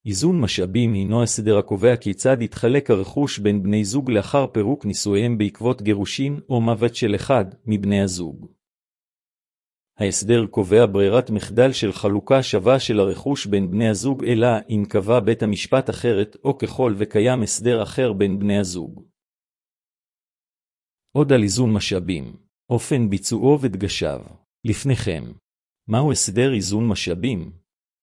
איזון משאבים הינו הסדר הקובע כיצד יתחלק הרכוש בין בני זוג לאחר פירוק נישואיהם בעקבות גירושין או מוות של אחד מבני הזוג. ההסדר קובע ברירת מחדל של חלוקה שווה של הרכוש בין בני הזוג, אלא אם קבע בית המשפט אחרת או ככל וקיים הסדר אחר בין בני הזוג. עוד על איזון משאבים, אופן ביצועו ודגשיו. לפניכם, מהו הסדר איזון משאבים?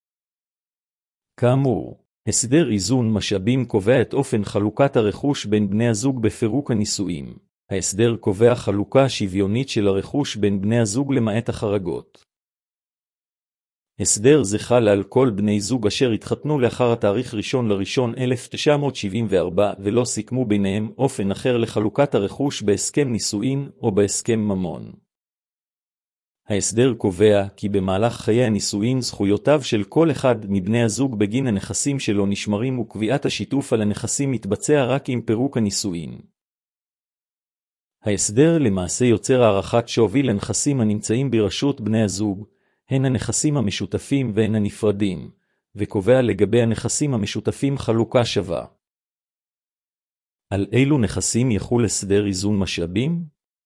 כאמור, הסדר איזון משאבים קובע את אופן חלוקת הרכוש בין בני הזוג בפירוק הנישואים. ההסדר קובע חלוקה שוויונית של הרכוש בין בני הזוג למעט החרגות. הסדר זה חל על כל בני זוג אשר התחתנו לאחר התאריך 1/1/1974 ולא סיכמו ביניהם אופן אחר לחלוקת הרכוש בהסכם נישואין או בהסכם ממון. ההסדר קובע כי במהלך חיי הנישואין זכויותיו של כל אחד מבני הזוג בגין הנכסים שלו נשמרים וקביעת השיתוף על הנכסים מתבצע רק עם פירוק הנישואין. ההסדר למעשה יוצר הערכת שווי לנכסים הנמצאים ברשות בני הזוג, הן הנכסים המשותפים והן הנפרדים, וקובע לגבי הנכסים המשותפים חלוקה שווה. על אילו נכסים יחול הסדר איזון משאבים?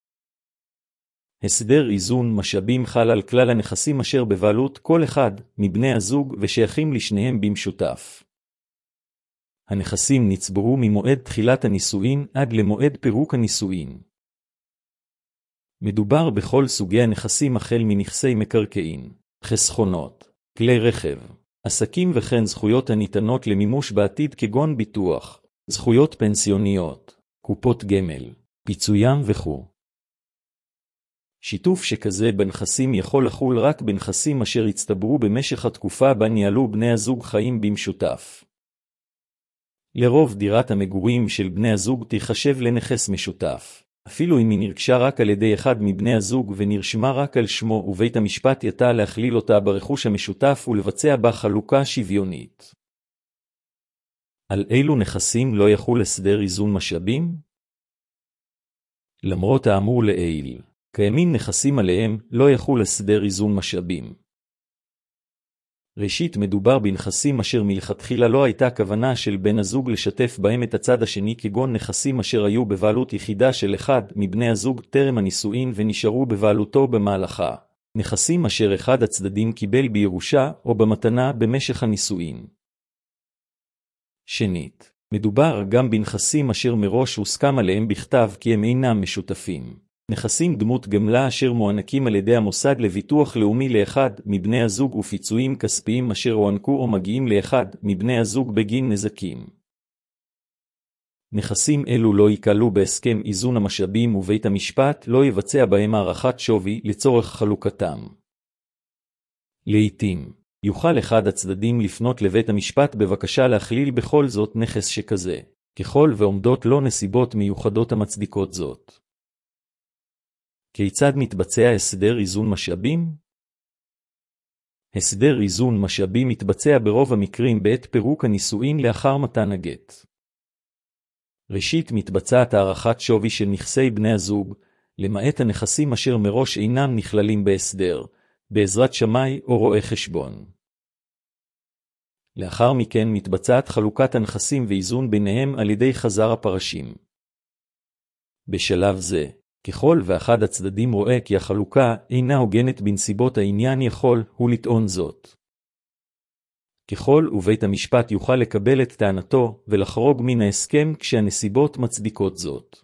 הסדר איזון משאבים חל על כלל הנכסים אשר בבעלות כל אחד מבני הזוג ושייכים לשניהם במשותף. הנכסים נצברו ממועד תחילת הנישואין עד למועד פירוק הנישואין. מדובר בכל סוגי הנכסים החל מנכסי מקרקעין, חסכונות, כלי רכב, עסקים וכן זכויות הניתנות למימוש בעתיד כגון ביטוח, זכויות פנסיוניות, קופות גמל, פיצויים וכו'. שיתוף שכזה בנכסים יכול לחול רק בנכסים אשר הצטברו במשך התקופה בה ניהלו בני הזוג חיים במשותף. לרוב דירת המגורים של בני הזוג תיחשב לנכס משותף. אפילו אם היא נרכשה רק על ידי אחד מבני הזוג ונרשמה רק על שמו ובית המשפט יטה להכליל אותה ברכוש המשותף ולבצע בה חלוקה שוויונית. על אילו נכסים לא יחול הסדר איזון משאבים? למרות האמור לעיל, קיימים נכסים עליהם לא יחול הסדר איזון משאבים. ראשית, מדובר בנכסים אשר מלכתחילה לא הייתה כוונה של בן הזוג לשתף בהם את הצד השני, כגון נכסים אשר היו בבעלות יחידה של אחד מבני הזוג טרם הנישואין ונשארו בבעלותו במהלכה. נכסים אשר אחד הצדדים קיבל בירושה או במתנה במשך הנישואין. שנית, מדובר גם בנכסים אשר מראש הוסכם עליהם בכתב כי הם אינם משותפים. נכסים דמות גמלה אשר מוענקים על ידי המוסד לביטוח לאומי לאחד מבני הזוג ופיצויים כספיים אשר הוענקו או מגיעים לאחד מבני הזוג בגין נזקים. נכסים אלו לא יקלו בהסכם איזון המשאבים ובית המשפט לא יבצע בהם הערכת שווי לצורך חלוקתם. לעתים, יוכל אחד הצדדים לפנות לבית המשפט בבקשה להכליל בכל זאת נכס שכזה, ככל ועומדות לו נסיבות מיוחדות המצדיקות זאת. כיצד מתבצע הסדר איזון משאבים? הסדר איזון משאבים מתבצע ברוב המקרים בעת פירוק הנישואין לאחר מתן הגט. ראשית, מתבצעת הערכת שווי של נכסי בני הזוג, למעט הנכסים אשר מראש אינם נכללים בהסדר, בעזרת שמאי או רואה חשבון. לאחר מכן מתבצעת חלוקת הנכסים ואיזון ביניהם על ידי חזר הפרשים. בשלב זה, ככל ואחד הצדדים רואה כי החלוקה אינה הוגנת בנסיבות העניין, יכול הוא לטעון זאת. ככל ובית המשפט יוכל לקבל את טענתו ולחרוג מן ההסכם כשהנסיבות מצדיקות זאת.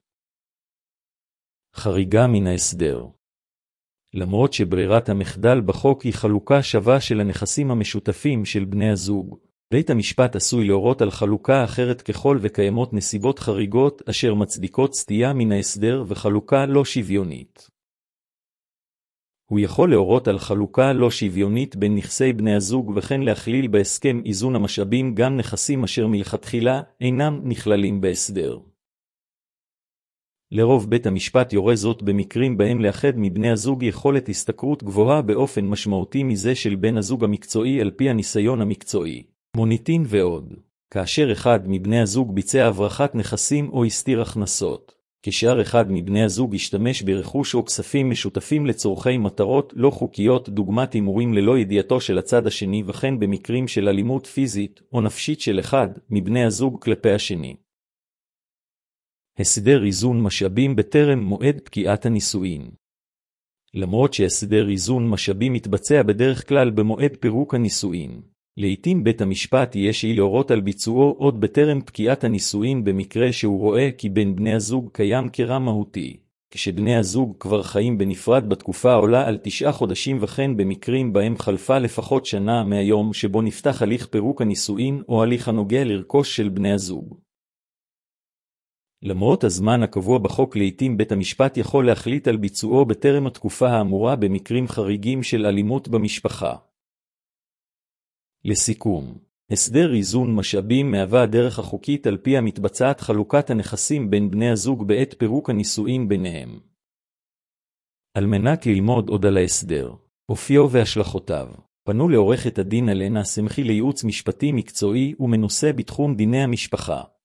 חריגה מן ההסדר. למרות שברירת המחדל בחוק היא חלוקה שווה של הנכסים המשותפים של בני הזוג, בית המשפט עשוי להורות על חלוקה אחרת ככל וקיימות נסיבות חריגות אשר מצדיקות סטייה מן ההסדר וחלוקה לא שוויונית. הוא יכול להורות על חלוקה לא שוויונית בין נכסי בני הזוג וכן להכליל בהסכם איזון המשאבים גם נכסים אשר מלכתחילה אינם נכללים בהסדר. לרוב בית המשפט יורה זאת במקרים בהם לאחד מבני הזוג יכולת השתכרות גבוהה באופן משמעותי מזה של בן הזוג המקצועי על פי הניסיון המקצועי, מוניטין ועוד. כאשר אחד מבני הזוג ביצע הברחת נכסים או הסתיר הכנסות, כשאר אחד מבני הזוג ישתמש ברכוש או כספים משותפים לצורכי מטרות לא חוקיות דוגמת הימורים ללא ידיעתו של הצד השני וכן במקרים של אלימות פיזית או נפשית של אחד מבני הזוג כלפי השני. הסדר איזון משאבים בטרם מועד פקיעת הנישואין. למרות שהסדר איזון משאבים מתבצע בדרך כלל במועד פירוק הנישואין, לעתים בית המשפט יש להורות על ביצועו עוד בטרם פקיעת הנישואין במקרה שהוא רואה כי בין בני הזוג קיים קרע מהותי, כשבני הזוג כבר חיים בנפרד בתקופה העולה על 9 חודשים וכן במקרים בהם חלפה לפחות שנה מהיום שבו נפתח הליך פירוק הנישואין או הליך הנוגע לרכוש של בני הזוג. למרות הזמן הקבוע בחוק לעתים בית המשפט יכול להחליט על ביצועו בטרם התקופה האמורה במקרים חריגים של אלימות במשפחה. לסיכום, הסדר איזון משאבים מהווה הדרך החוקית על פי המתבצעת חלוקת הנכסים בין בני הזוג בעת פירוק הנישואין ביניהם. על מנת ללמוד עוד על ההסדר, אופיו והשלכותיו, פנו לעורכת הדין אלנה שמחי לייעוץ משפטי מקצועי ומנוסה בתחום דיני המשפחה.